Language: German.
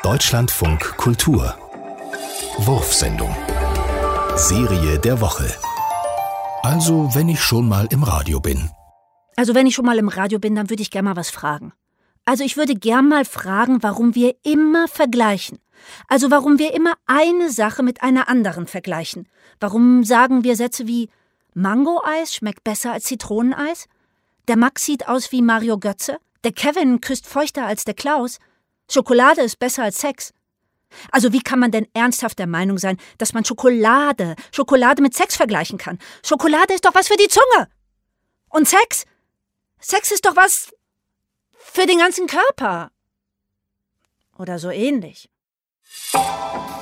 Deutschlandfunk Kultur Wurfsendung Serie der Woche. Also, wenn ich schon mal im Radio bin. Also, wenn ich schon mal im Radio bin, dann würde ich gerne mal was fragen. Also, ich würde gern mal fragen, warum wir immer vergleichen. Also, warum wir immer eine Sache mit einer anderen vergleichen. Warum sagen wir Sätze wie Mango-Eis schmeckt besser als Zitroneneis? Der Max sieht aus wie Mario Götze? Der Kevin küsst feuchter als der Klaus? Schokolade ist besser als Sex? Also wie kann man denn ernsthaft der Meinung sein, dass man Schokolade mit Sex vergleichen kann? Schokolade ist doch was für die Zunge. Und Sex? Sex ist doch was für den ganzen Körper. Oder so ähnlich.